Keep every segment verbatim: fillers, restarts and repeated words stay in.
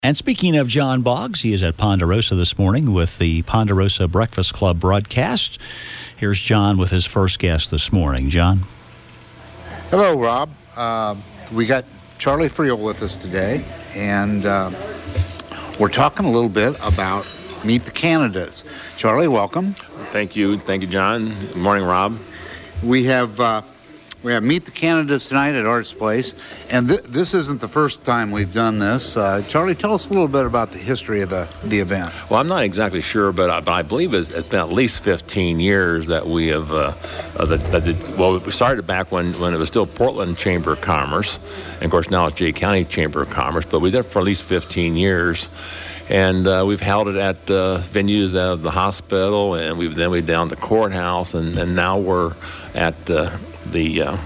And speaking of John Boggs, he is at Ponderosa this morning with the Ponderosa Breakfast Club broadcast. Here's John with his first guest this morning. John. Hello, Rob. Uh, we got Charlie Friel with us today, and uh, we're talking a little bit about Meet the Candidates. Charlie, welcome. Thank you. Thank you, John. Good morning, Rob. We have uh, we have Meet the Candidates tonight at Art's Place, and th- this isn't the first time we've done this. Uh, Charlie, tell us a little bit about the history of the, the event. Well, I'm not exactly sure, but I, but I believe it's, it's been at least fifteen years that we have, uh, uh, the, the, well, we started back when, when it was still Portland Chamber of Commerce, and of course now it's Jay County Chamber of Commerce, but we did it for at least fifteen years. And uh, we've held it at uh, venues at the hospital, and we've then we've down the courthouse, and, and now we're at uh, the uh,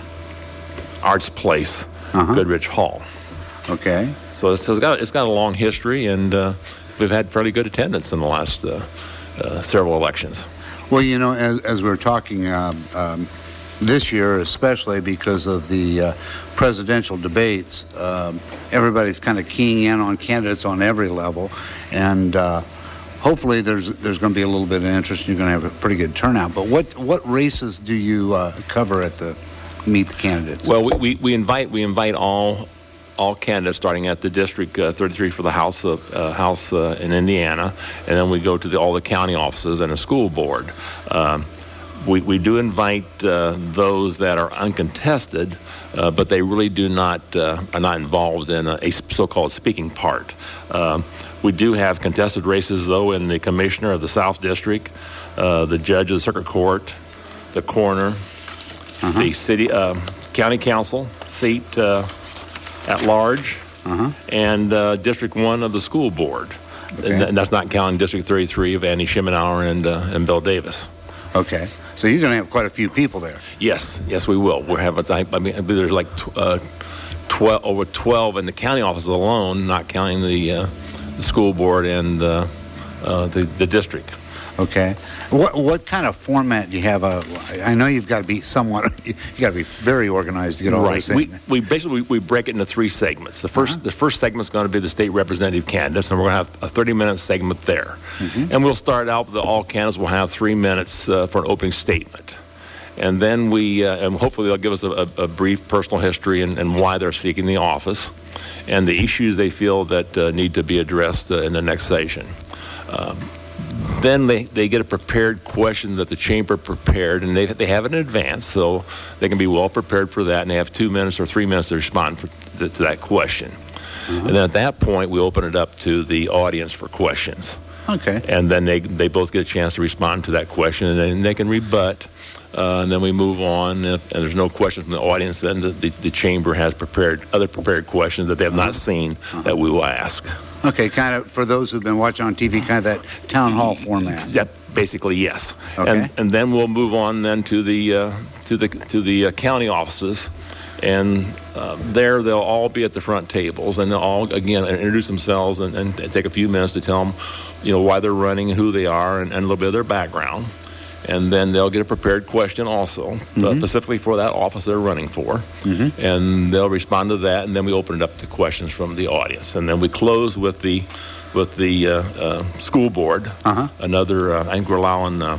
Arts Place, uh-huh. Goodrich Hall. Okay. So, so it's got it's got a long history, and uh, we've had fairly good attendance in the last uh, uh, several elections. Well, you know, as as we we're talking uh, um, this year, especially because of the uh, presidential debates, um, everybody's kind of keying in on candidates on every level, and uh, hopefully there's there's going to be a little bit of interest, and you're going to have a pretty good turnout. But what what races do you uh, cover at the Meet the Candidates? Well, we, we, we invite we invite all all candidates, starting at the District uh, thirty-three for the House of uh, House uh, in Indiana, and then we go to the, all the county offices and the school board. Um, we we do invite uh, those that are uncontested, uh, but they really do not uh, are not involved in a, a so-called speaking part. Um, we do have contested races though in the commissioner of the South District, uh, the judge of the Circuit Court, the coroner, uh-huh. the city uh, county council seat uh, at large, uh-huh. and uh, District One of the school board. Okay. And, th- and that's not counting District thirty-three of Andy Schemenauer and uh, and Bill Davis. Okay. So you're going to have quite a few people there. Yes, yes, we will. We'll have, a, I mean, there's like uh, twelve, over twelve in the county offices alone, not counting the, uh, the school board and uh, uh, the, the district. Okay. What what kind of format do you have? Uh, I know you've got to be somewhat, you got to be very organized to get all right. this in. We, we basically, we break it into three segments. The first, uh-huh. the first segment is going to be the state representative candidates, and we're going to have a thirty-minute segment there. Mm-hmm. And we'll start out with the, all candidates will have three minutes uh, for an opening statement. And then we, uh, and hopefully they'll give us a, a, a brief personal history and, and why they're seeking the office, and the issues they feel that uh, need to be addressed uh, in the next session. Um, Then they, they get a prepared question that the chamber prepared, and they they have it in advance, so they can be well prepared for that, and they have two minutes or three minutes to respond for, to, to that question. Mm-hmm. And then at that point, we open it up to the audience for questions. Okay. And then they they both get a chance to respond to that question, and then they can rebut, uh, and then we move on. And if and there's no questions from the audience, then the, the, the chamber has prepared other prepared questions that they have not seen uh-huh. that we will ask. Okay, kind of, for those who've been watching on T V, kind of that town hall format. Yep, basically, yes. Okay. And, and then we'll move on then to the uh, to the to the uh, county offices, and uh, there they'll all be at the front tables, and they'll all again introduce themselves and, and take a few minutes to tell them, you know, why they're running and who they are, and, and a little bit of their background. And then they'll get a prepared question also, mm-hmm. uh, specifically for that office they're running for. Mm-hmm. And they'll respond to that, and then we open it up to questions from the audience. And then we close with the with the uh, uh, school board. Uh-huh. Another, uh, I think we're allowing uh,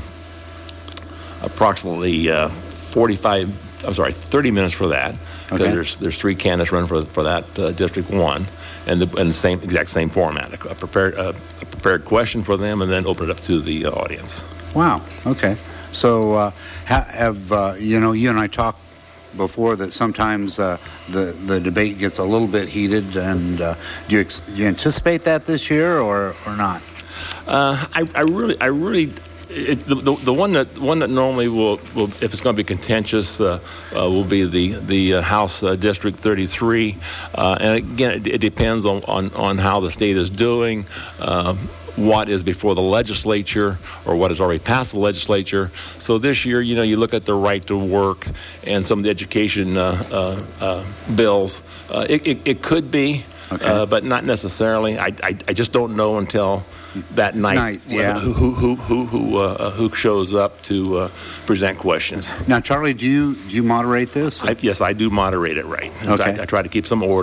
approximately uh, forty-five, I'm sorry, thirty minutes for that. Because okay. there's there's three candidates running for for that uh, District One, and the and the same exact same format. A prepared uh, a prepared question for them, and then open it up to the uh, audience. Wow. Okay. So uh, have uh, you know? You and I talked before that sometimes uh, the the debate gets a little bit heated, and uh, do you ex- do you anticipate that this year or or not? Uh, I, I really I really. It, the, the the one that one that normally will, will if it's going to be contentious uh, uh, will be the the uh, House uh, District thirty-three, uh, and again it, it depends on, on, on how the state is doing. Uh, what is before the legislature or what has already passed the legislature. So this year, you know, you look at the right to work and some of the education uh, uh, uh, bills. Uh, it, it, it could be, okay. uh, but not necessarily. I, I, I just don't know until that night, night yeah. who who who who uh, who shows up to uh, present questions. Now, Charlie, do you do you moderate this? I, yes, I do moderate it right. Okay. I, I try to keep some order.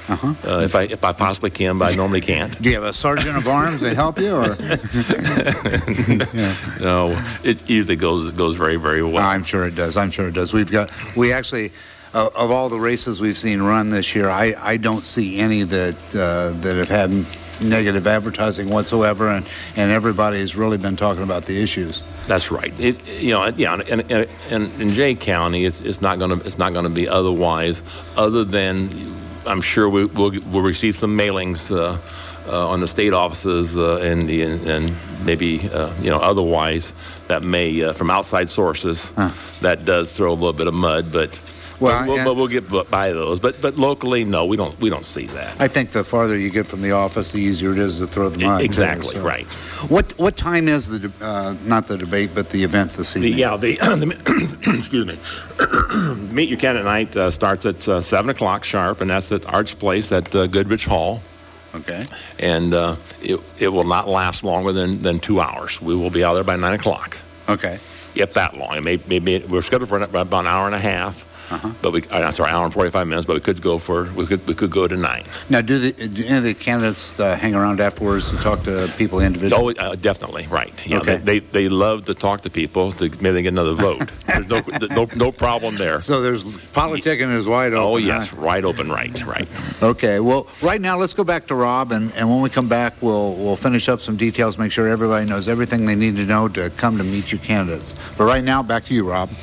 Uh-huh. uh, if I if I possibly can, but I normally can't. Do you have a sergeant of arms to help you, or? yeah. No, it usually goes goes very very well. I'm sure it does. I'm sure it does. We've got we actually. Uh, of all the races we've seen run this year, I, I don't see any that uh, that have had negative advertising whatsoever, and, and everybody's really been talking about the issues. That's right. It, you know, yeah, and, and, and in Jay County, it's it's not going to it's not going to be otherwise, other than I'm sure we, we'll we'll receive some mailings uh, uh, on the state offices uh, and the and, and maybe uh, you know otherwise that may uh, from outside sources huh. that does throw a little bit of mud, but. Well, we'll, we'll, we'll get by those, but but locally, no, we don't we don't see that. I think the farther you get from the office, the easier it is to throw the mud. Exactly too, so. Right. What what time is the uh, not the debate, but the event this evening? The, yeah, the, the excuse me. Meet Your Candidate Night uh, starts at uh, seven o'clock sharp, and that's at Arch Place at uh, Goodrich Hall. Okay. And uh, it it will not last longer than, than two hours. We will be out there by nine o'clock. Okay. If that long, it may, maybe we're scheduled for about an hour and a half. Uh-huh. But we, I'm sorry, an hour and forty-five minutes. But we could go for we could we could go to nine. Now, do, the, do any of the candidates uh, hang around afterwards and talk to people individually? Oh, uh, definitely, right. You okay. know, they, they they love to talk to people to maybe get another vote. There's no, no no problem there. So there's politicking is wide open. Oh yes, huh? Right open, right, right. Okay. Well, right now let's go back to Rob, and, and when we come back, we'll we'll finish up some details, make sure everybody knows everything they need to know to come to meet you candidates. But right now, back to you, Rob.